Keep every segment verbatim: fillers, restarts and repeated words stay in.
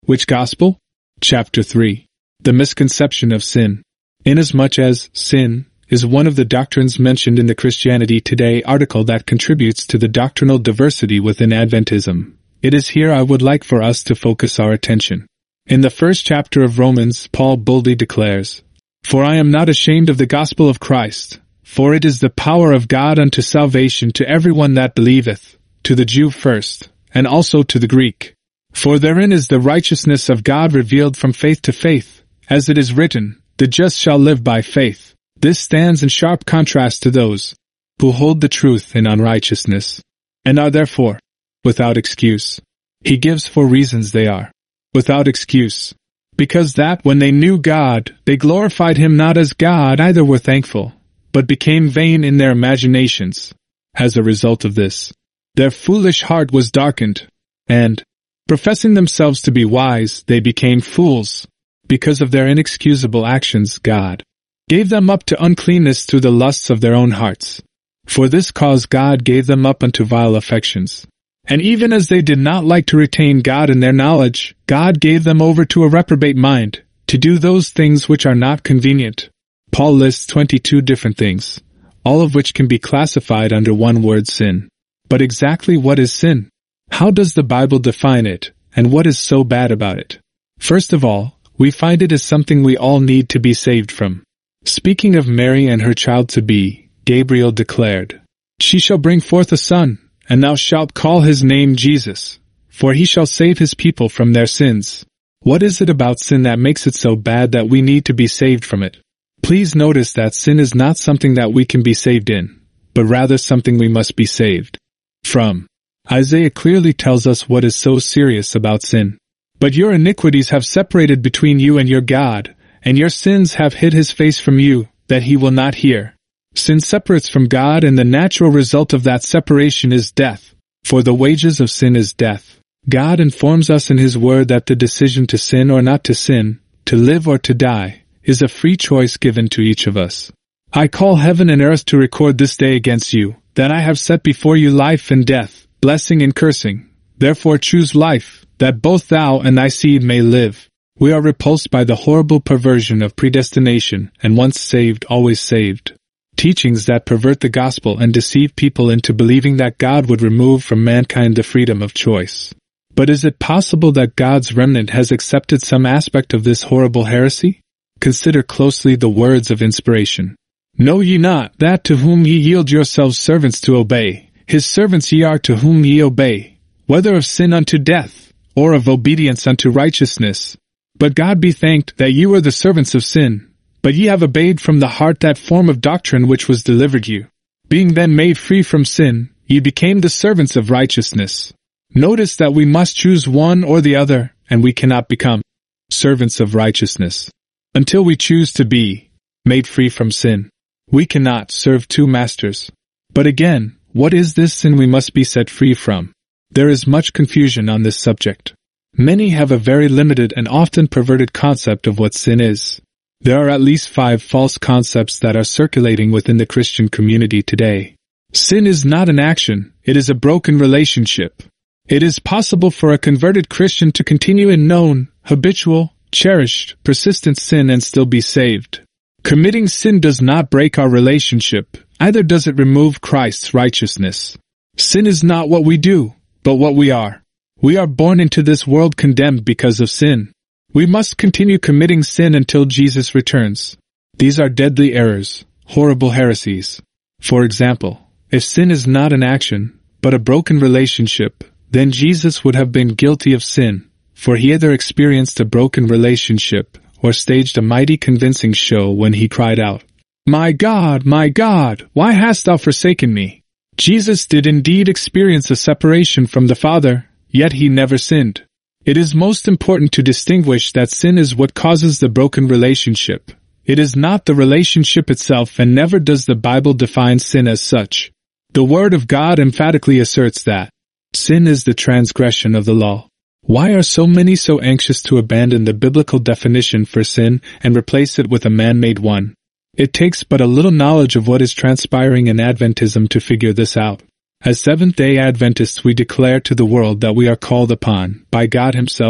Which gospel? Chapter three. The misconception of sin. Inasmuch as sin is one of the doctrines mentioned in the Christianity Today article that contributes to the doctrinal diversity within Adventism, it is here I would like for us to focus our attention. In the first chapter of Romans, Paul boldly declares, "For I am not ashamed of the gospel of Christ, for it is the power of God unto salvation to everyone that believeth, to the Jew first, and also to the Greek. For therein is the righteousness of God revealed from faith to faith, as it is written, the just shall live by faith." This stands in sharp contrast to those who hold the truth in unrighteousness, and are therefore without excuse. He gives four reasons they are without excuse. Because that when they knew God, they glorified him not as God, either were thankful, but became vain in their imaginations. As a result of this, their foolish heart was darkened, and, professing themselves to be wise, they became fools. Because of their inexcusable actions, God gave them up to uncleanness through the lusts of their own hearts. For this cause God gave them up unto vile affections. And even as they did not like to retain God in their knowledge, God gave them over to a reprobate mind, to do those things which are not convenient. Paul lists twenty-two different things, all of which can be classified under one word, sin. But exactly what is sin? How does the Bible define it, and what is so bad about it? First of all, we find it as something we all need to be saved from. Speaking of Mary and her child-to-be, Gabriel declared, "She shall bring forth a son, and thou shalt call his name Jesus, for he shall save his people from their sins." What is it about sin that makes it so bad that we need to be saved from it? Please notice that sin is not something that we can be saved in, but rather something we must be saved from. Isaiah clearly tells us what is so serious about sin. "But your iniquities have separated between you and your God, and your sins have hid his face from you, that he will not hear." Sin separates from God, and the natural result of that separation is death. For the wages of sin is death. God informs us in his word that the decision to sin or not to sin, to live or to die, is a free choice given to each of us. "I call heaven and earth to record this day against you, that I have set before you life and death, blessing and cursing. Therefore choose life, that both thou and thy seed may live." We are repulsed by the horrible perversion of predestination, and once saved, always saved. Teachings that pervert the gospel and deceive people into believing that God would remove from mankind the freedom of choice. But is it possible that God's remnant has accepted some aspect of this horrible heresy? Consider closely the words of inspiration. "Know ye not that to whom ye yield yourselves servants to obey, his servants ye are to whom ye obey, whether of sin unto death, or of obedience unto righteousness? But God be thanked that ye were the servants of sin, but ye have obeyed from the heart that form of doctrine which was delivered you. Being then made free from sin, ye became the servants of righteousness." Notice that we must choose one or the other, and we cannot become servants of righteousness until we choose to be made free from sin. We cannot serve two masters. But again, what is this sin we must be set free from? There is much confusion on this subject. Many have a very limited and often perverted concept of what sin is. There are at least five false concepts that are circulating within the Christian community today. Sin is not an action, it is a broken relationship. It is possible for a converted Christian to continue in known, habitual, cherished, persistent sin and still be saved. Committing sin does not break our relationship, either does it remove Christ's righteousness. Sin is not what we do, but what we are. We are born into this world condemned because of sin. We must continue committing sin until Jesus returns. These are deadly errors, horrible heresies. For example, if sin is not an action, but a broken relationship, then Jesus would have been guilty of sin, for he either experienced a broken relationship or staged a mighty convincing show when he cried out, "My God, my God, why hast thou forsaken me?" Jesus did indeed experience a separation from the Father, yet he never sinned. It is most important to distinguish that sin is what causes the broken relationship. It is not the relationship itself, and never does the Bible define sin as such. The Word of God emphatically asserts that sin is the transgression of the law. Why are so many so anxious to abandon the biblical definition for sin and replace it with a man-made one? It takes but a little knowledge of what is transpiring in Adventism to figure this out. As Seventh-day Adventists, we declare to the world that we are called upon, by God Himself,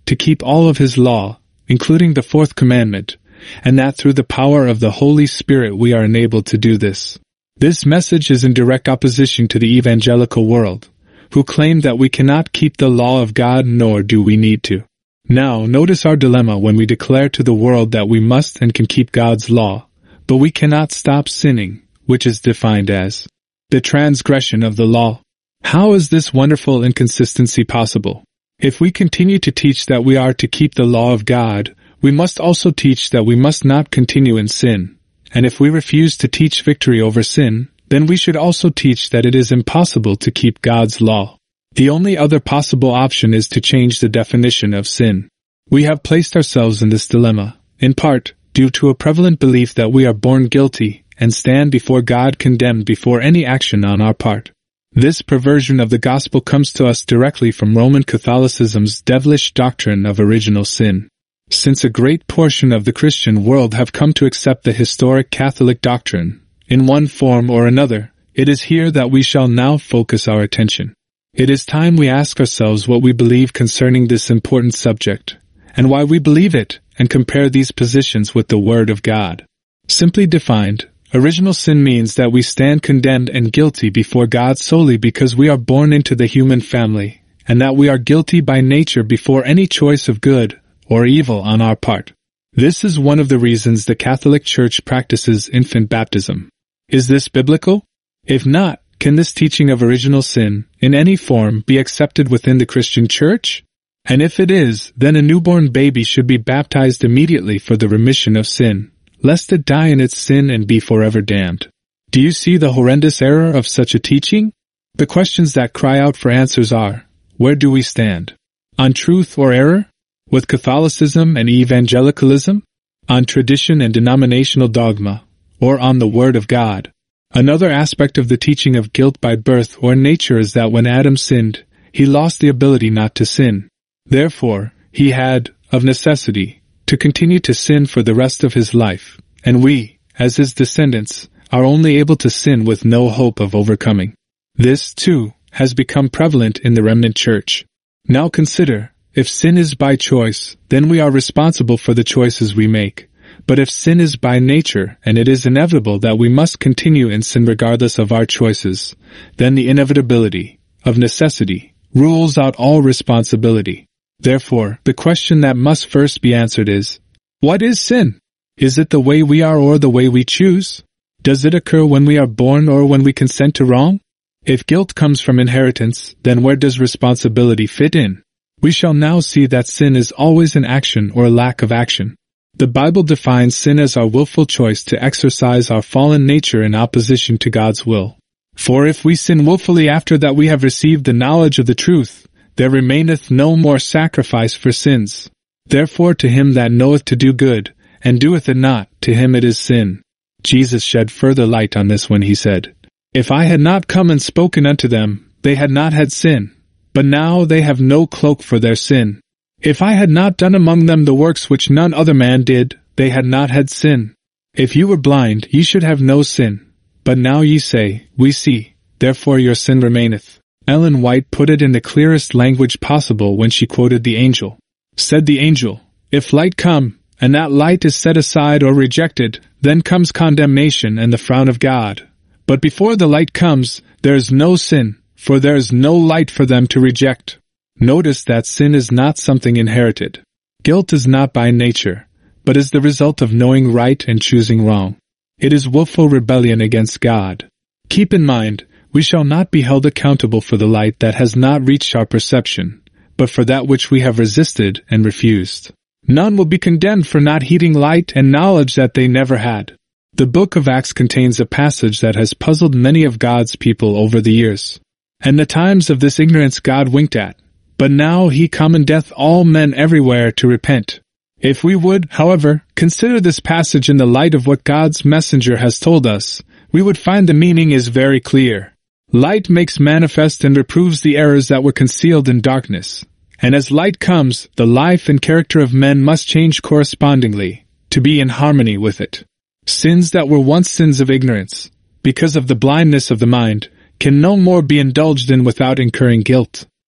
to keep all of his law, including the fourth commandment, and that through the power of the Holy Spirit we are enabled to do this. This message is in direct opposition to the evangelical world, who claim that we cannot keep the law of God nor do we need to. Now, notice our dilemma when we declare to the world that we must and can keep God's law, but we cannot stop sinning, which is defined as the transgression of the law. How is this wonderful inconsistency possible? If we continue to teach that we are to keep the law of God, we must also teach that we must not continue in sin. And if we refuse to teach victory over sin, then we should also teach that it is impossible to keep God's law. The only other possible option is to change the definition of sin. We have placed ourselves in this dilemma, in part, due to a prevalent belief that we are born guilty and stand before God condemned before any action on our part. This perversion of the gospel comes to us directly from Roman Catholicism's devilish doctrine of original sin. Since a great portion of the Christian world have come to accept the historic Catholic doctrine, in one form or another, it is here that we shall now focus our attention. It is time we ask ourselves what we believe concerning this important subject, and why we believe it, and compare these positions with the Word of God. Simply defined, original sin means that we stand condemned and guilty before God solely because we are born into the human family, and that we are guilty by nature before any choice of good or evil on our part. This is one of the reasons the Catholic Church practices infant baptism. Is this biblical? If not, can this teaching of original sin, in any form, be accepted within the Christian Church? And if it is, then a newborn baby should be baptized immediately for the remission of sin, lest it die in its sin and be forever damned. Do you see the horrendous error of such a teaching? The questions that cry out for answers are, where do we stand? On truth or error? With Catholicism and evangelicalism? On tradition and denominational dogma? Or on the Word of God? Another aspect of the teaching of guilt by birth or nature is that when Adam sinned, he lost the ability not to sin. Therefore, he had, of necessity, to continue to sin for the rest of his life, and we, as his descendants, are only able to sin with no hope of overcoming. This, too, has become prevalent in the remnant church. Now consider, if sin is by choice, then we are responsible for the choices we make. But if sin is by nature, and it is inevitable that we must continue in sin regardless of our choices, then the inevitability, of necessity, rules out all responsibility. Therefore, the question that must first be answered is, what is sin? Is it the way we are or the way we choose? Does it occur when we are born or when we consent to wrong? If guilt comes from inheritance, then where does responsibility fit in? We shall now see that sin is always an action or a lack of action. The Bible defines sin as our willful choice to exercise our fallen nature in opposition to God's will. For if we sin willfully after that we have received the knowledge of the truth, there remaineth no more sacrifice for sins. Therefore to him that knoweth to do good, and doeth it not, to him it is sin. Jesus shed further light on this when he said, If I had not come and spoken unto them, they had not had sin. But now they have no cloak for their sin. If I had not done among them the works which none other man did, they had not had sin. If you were blind, ye should have no sin. But now ye say, We see, therefore your sin remaineth. Ellen White put it in the clearest language possible when she quoted the angel. Said the angel, If light come, and that light is set aside or rejected, then comes condemnation and the frown of God. But before the light comes, there is no sin, for there is no light for them to reject. Notice that sin is not something inherited. Guilt is not by nature, but is the result of knowing right and choosing wrong. It is willful rebellion against God. Keep in mind, we shall not be held accountable for the light that has not reached our perception, but for that which we have resisted and refused. None will be condemned for not heeding light and knowledge that they never had. The book of Acts contains a passage that has puzzled many of God's people over the years. And the times of this ignorance God winked at. But now he commandeth all men everywhere to repent. If we would, however, consider this passage in the light of what God's messenger has told us, we would find the meaning is very clear. Light makes manifest and reproves the errors that were concealed in darkness. And as light comes, the life and character of men must change correspondingly, to be in harmony with it. Sins that were once sins of ignorance, because of the blindness of the mind, can no more be indulged in without incurring guilt.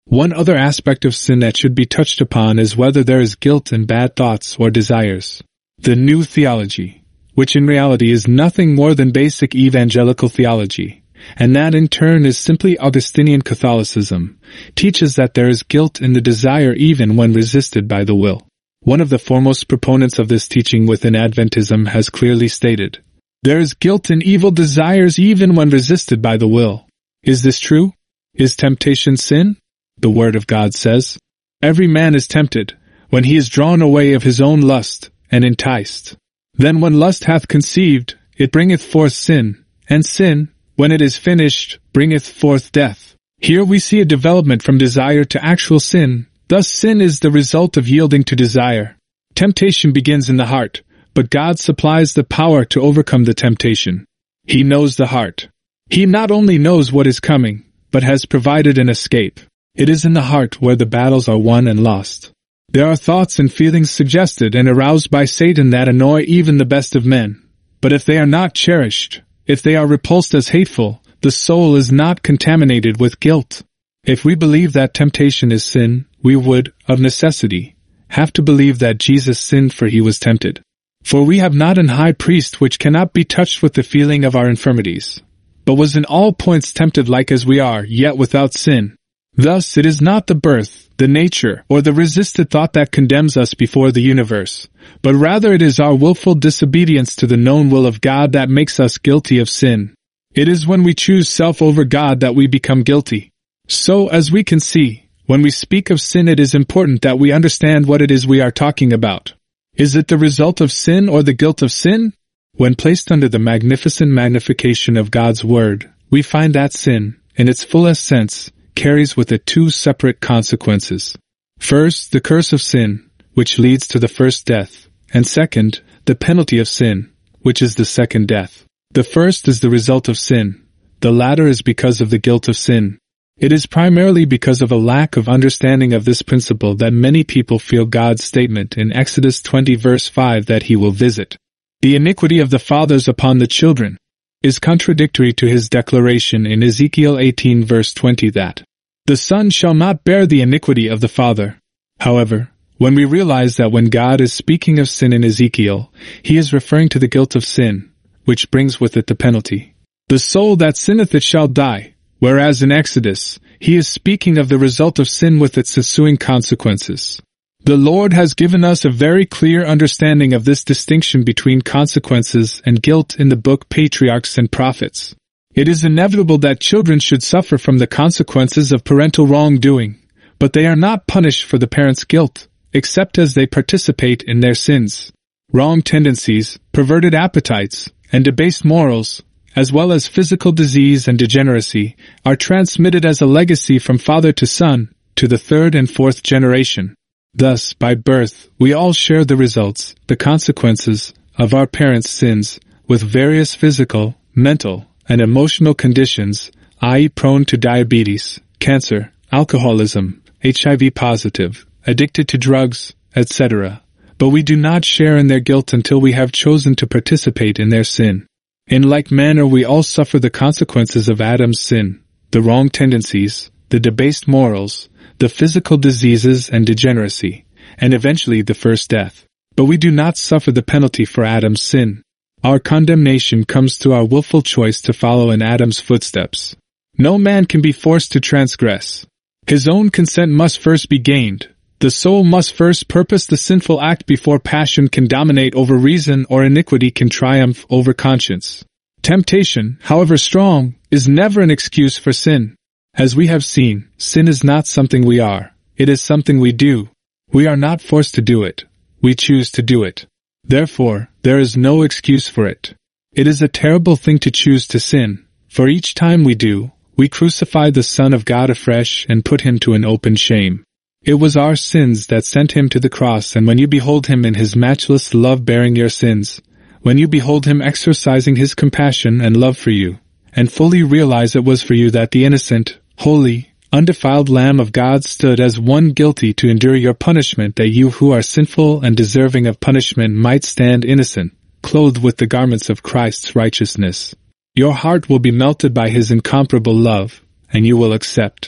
One other aspect of sin that should be touched upon is whether there is guilt in bad thoughts or desires. The New Theology, which in reality is nothing more than basic evangelical theology, and that in turn is simply Augustinian Catholicism, teaches that there is guilt in the desire even when resisted by the will. One of the foremost proponents of this teaching within Adventism has clearly stated, "There is guilt in evil desires even when resisted by the will." Is this true? Is temptation sin? The Word of God says, "Every man is tempted, when he is drawn away of his own lust, and enticed. Then when lust hath conceived, it bringeth forth sin, and sin, when it is finished, bringeth forth death." Here we see a development from desire to actual sin. Thus sin is the result of yielding to desire. Temptation begins in the heart, but God supplies the power to overcome the temptation. He knows the heart. He not only knows what is coming, but has provided an escape. It is in the heart where the battles are won and lost. There are thoughts and feelings suggested and aroused by Satan that annoy even the best of men. But if they are not cherished, if they are repulsed as hateful, the soul is not contaminated with guilt. If we believe that temptation is sin, we would, of necessity, have to believe that Jesus sinned for he was tempted. For we have not an high priest which cannot be touched with the feeling of our infirmities, but was in all points tempted like as we are, yet without sin. Thus it is not the birth, the nature, or the resisted thought that condemns us before the universe, but rather it is our willful disobedience to the known will of God that makes us guilty of sin. It is when we choose self over God that we become guilty. So, as we can see, when we speak of sin it is important that we understand what it is we are talking about. Is it the result of sin or the guilt of sin? When placed under the magnificent magnification of God's Word, we find that sin, in its fullest sense, carries with it two separate consequences. First, the curse of sin, which leads to the first death, and second, the penalty of sin, which is the second death. The first is the result of sin. The latter is because of the guilt of sin. It is primarily because of a lack of understanding of this principle that many people feel God's statement in Exodus twenty verse five that He will visit the iniquity of the fathers upon the children is contradictory to His declaration in Ezekiel eighteen verse twenty that the son shall not bear the iniquity of the father. However, when we realize that when God is speaking of sin in Ezekiel, He is referring to the guilt of sin, which brings with it the penalty. The soul that sinneth it shall die, whereas in Exodus, He is speaking of the result of sin with its ensuing consequences. The Lord has given us a very clear understanding of this distinction between consequences and guilt in the book Patriarchs and Prophets. It is inevitable that children should suffer from the consequences of parental wrongdoing, but they are not punished for the parents' guilt, except as they participate in their sins. Wrong tendencies, perverted appetites, and debased morals, as well as physical disease and degeneracy, are transmitted as a legacy from father to son, to the third and fourth generation. Thus, by birth, we all share the results, the consequences, of our parents' sins, with various physical, mental, and emotional conditions, that is prone to diabetes, cancer, alcoholism, H I V positive, addicted to drugs, et cetera. But we do not share in their guilt until we have chosen to participate in their sin. In like manner we all suffer the consequences of Adam's sin, the wrong tendencies, the debased morals, the physical diseases and degeneracy, and eventually the first death. But we do not suffer the penalty for Adam's sin. Our condemnation comes through our willful choice to follow in Adam's footsteps. No man can be forced to transgress. His own consent must first be gained. The soul must first purpose the sinful act before passion can dominate over reason or iniquity can triumph over conscience. Temptation, however strong, is never an excuse for sin. As we have seen, sin is not something we are. It is something we do. We are not forced to do it. We choose to do it. Therefore, there is no excuse for it. It is a terrible thing to choose to sin, for each time we do, we crucify the Son of God afresh and put Him to an open shame. It was our sins that sent Him to the cross, and when you behold Him in His matchless love bearing your sins, when you behold Him exercising His compassion and love for you, and fully realize it was for you that the innocent, holy, undefiled Lamb of God stood as one guilty to endure your punishment, that you who are sinful and deserving of punishment might stand innocent, clothed with the garments of Christ's righteousness. Your heart will be melted by His incomparable love, and you will accept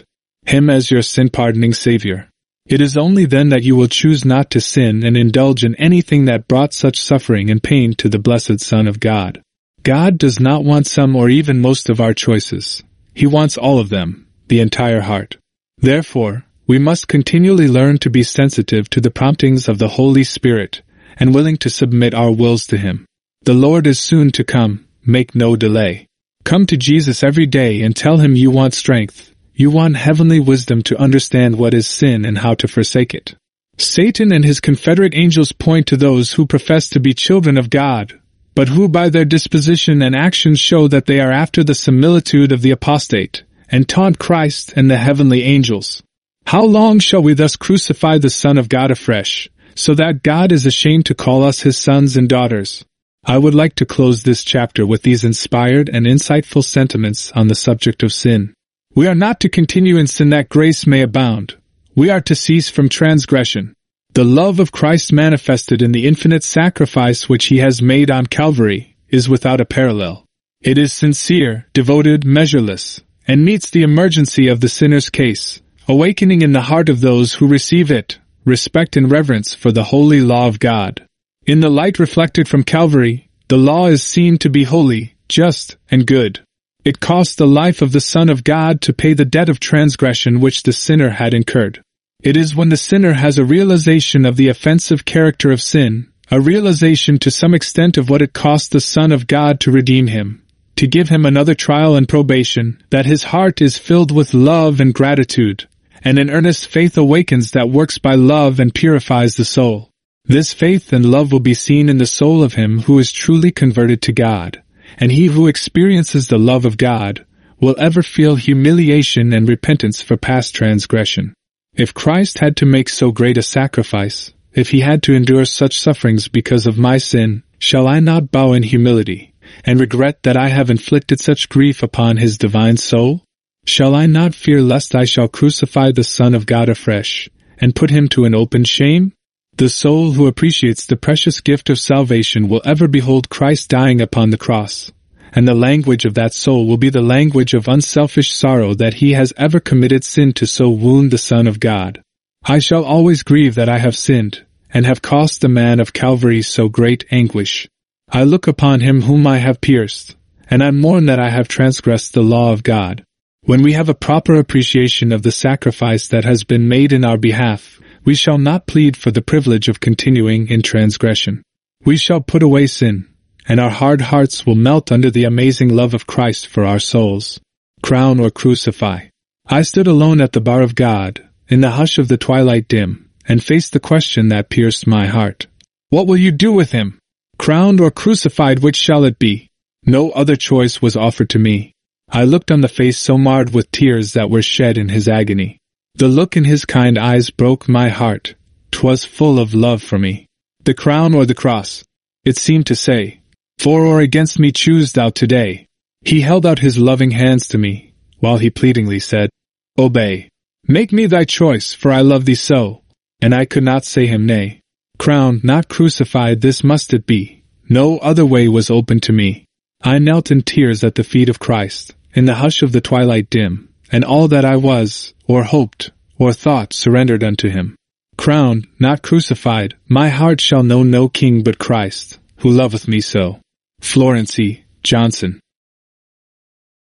Him as your sin-pardoning Savior. It is only then that you will choose not to sin and indulge in anything that brought such suffering and pain to the blessed Son of God. God does not want some or even most of our choices. He wants all of them, the entire heart. Therefore, we must continually learn to be sensitive to the promptings of the Holy Spirit and willing to submit our wills to Him. The Lord is soon to come, make no delay. Come to Jesus every day and tell Him you want strength, you want heavenly wisdom to understand what is sin and how to forsake it. Satan and his confederate angels point to those who profess to be children of God, but who by their disposition and actions show that they are after the similitude of the apostate, and taunt Christ and the heavenly angels. How long shall we thus crucify the Son of God afresh, so that God is ashamed to call us His sons and daughters? I would like to close this chapter with these inspired and insightful sentiments on the subject of sin. We are not to continue in sin that grace may abound. We are to cease from transgression. The love of Christ manifested in the infinite sacrifice which He has made on Calvary is without a parallel. It is sincere, devoted, measureless, and meets the emergency of the sinner's case, awakening in the heart of those who receive it respect and reverence for the holy law of God. In the light reflected from Calvary, the law is seen to be holy, just, and good. It cost the life of the Son of God to pay the debt of transgression which the sinner had incurred. It is when the sinner has a realization of the offensive character of sin, a realization to some extent of what it cost the Son of God to redeem him, to give him another trial and probation, that his heart is filled with love and gratitude, and an earnest faith awakens that works by love and purifies the soul. This faith and love will be seen in the soul of him who is truly converted to God, and he who experiences the love of God will ever feel humiliation and repentance for past transgression. If Christ had to make so great a sacrifice, if He had to endure such sufferings because of my sin, shall I not bow in humility, and regret that I have inflicted such grief upon His divine soul? Shall I not fear lest I shall crucify the Son of God afresh, and put Him to an open shame? The soul who appreciates the precious gift of salvation will ever behold Christ dying upon the cross, and the language of that soul will be the language of unselfish sorrow that he has ever committed sin to so wound the Son of God. I shall always grieve that I have sinned, and have cost the man of Calvary so great anguish. I look upon him whom I have pierced, and I mourn that I have transgressed the law of God. When we have a proper appreciation of the sacrifice that has been made in our behalf, we shall not plead for the privilege of continuing in transgression. We shall put away sin, and our hard hearts will melt under the amazing love of Christ for our souls. Crown or crucify. I stood alone at the bar of God, in the hush of the twilight dim, and faced the question that pierced my heart. What will you do with him? Crowned or crucified, which shall it be? No other choice was offered to me. I looked on the face so marred with tears that were shed in his agony. The look in his kind eyes broke my heart. 'Twas full of love for me. The crown or the cross? It seemed to say, for or against me choose thou today. He held out his loving hands to me, while he pleadingly said, Obey. Make me thy choice, for I love thee so. And I could not say him nay. Crowned, not crucified, this must it be. No other way was open to me. I knelt in tears at the feet of Christ, in the hush of the twilight dim, and all that I was, or hoped, or thought surrendered unto him. Crowned, not crucified, my heart shall know no king but Christ, who loveth me so. Florence E. Johnson.